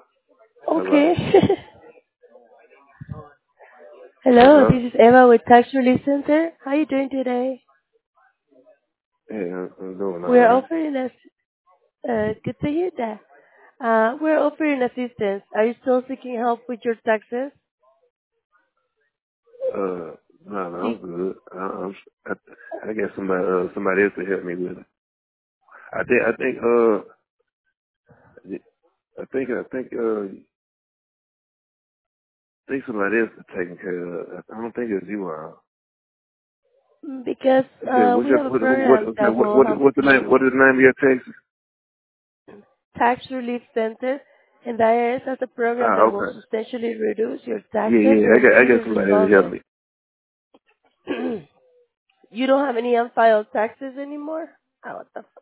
Okay. Hello. Hello, Hello. this is Eva with Tax Relief Center. How are you doing today? Hey, I'm doing all We're right. offering us, good to hear that. We're offering assistance. Are you still seeking help with your taxes? Uh, no, Do I'm good. I got somebody else to help me with it. I think somebody else is taking care of it. I don't think it's you all. because Okay, we have a program that will help what's the name? you. What is the name of your Texas? Tax Relief Center, and the IRS has a program Ah, that will okay. substantially reduce your Yeah, taxes yeah. and I ensure got your somebody to help installment. me. You don't have any unfiled taxes anymore? Oh, what the